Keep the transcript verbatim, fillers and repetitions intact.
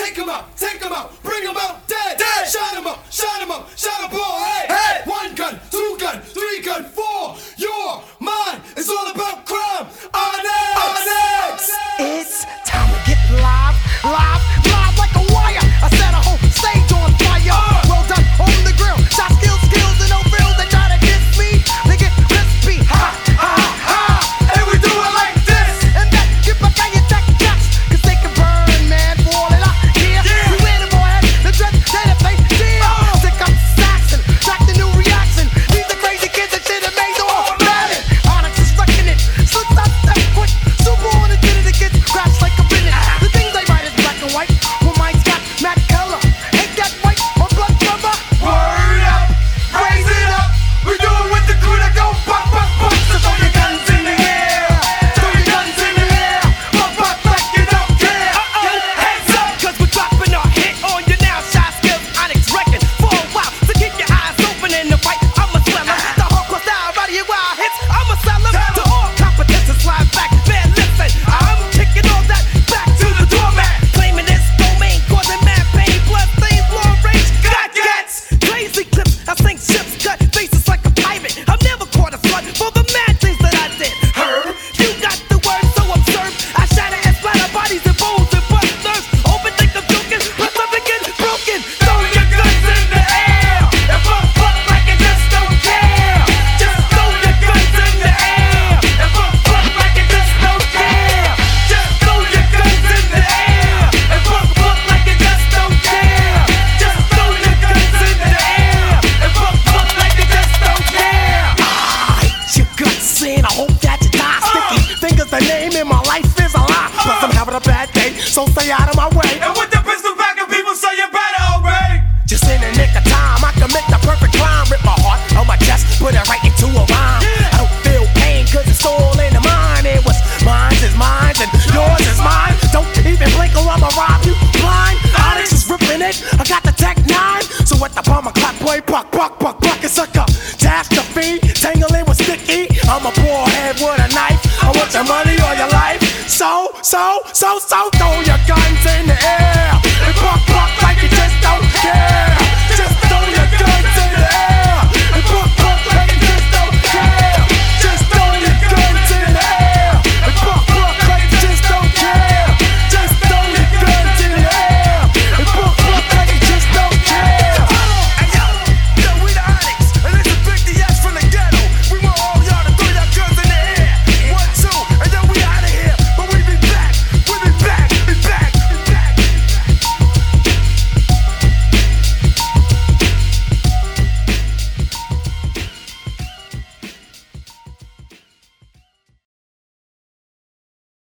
Take 'em out, take 'em out, bring 'em out dead. dead. Shot 'em up, shot 'em up, shot 'em all. Hey, hey. One gun, two gun, three gun, four. Your mind is all about crime. On X, on X. It's time to get live, live, live like a wire. I set a whole stage on fire. Uh. Well done on the grill. Shot skills, skills, and no frills. They try to diss me, they get crispy. Ha, ha, ha. And we do it like this. And that get back on your tech jacks. Cause they can burn, man, for all that I hear. Yeah. We win them ahead, the dread, they the face, deal. Uh. Stick up Saxon, track the new reaction. These are crazy kids that shit have made all mad. Onyx is wrecking it. Slips out step quick. Super on the jitty that gets scratched like a minute. The things they write is black and white. Well, mine's got matte color. Ain't that white or blood rubber? Word up, raise it up. We do it with the crew that go pop, pop, pop. So throw your guns in the air. Throw your guns in the air. Pop, pop, like you don't care. Get hands up. Cause we're dropping a hit on you now. Shot skills, Onyx wrecking for a while. So keep your eyes open in the fight. I'm a seller. The hardcore style, right here wild hits. I'm a seller. To all competition, slide back. Man, listen, I'm kicking all that back to the doormat. Claiming this domain, causing mad pain. Blood stains, long range. Got gets crazy clips. I sink ships, cut faces like a pirate. I've never caught a flood for the mad things that I did. Heard? You got the word, so observe. I shatter and splatter bodies and bones and bust nerves. Open, think I'm joking, but I'm again broken. Throw your guns in the air. And pop, pop like you just don't care. Just throw your guns in the air. And pop, pop like you just don't care. Just throw your guns in the air. And pop, pop like you just don't care. Just throw your guns in the air. And pop, pop like you just don't care. I hate your guts and I hope that you die. Sticky fingers, the name in my life is a lie. Plus I'm having a bad day, so stay out of my way. And with the pistol back and people say you better already. Just in the nick of time, I can make the perfect climb. Rip my heart on my chest, put it right into a rhyme. I don't feel pain cause it's all in the mind. And what's mine is mine and yours is mine. Don't even blink or I'ma rob you blind. Onyx is ripping it, I got the tech nine. So at the bomber clap, boy, buck, buck, buck, buck, and suck up. Catastrophe, tangling with sticky. I'm a poor head with a knife. I want your money or your life. So, so, so, so, throw your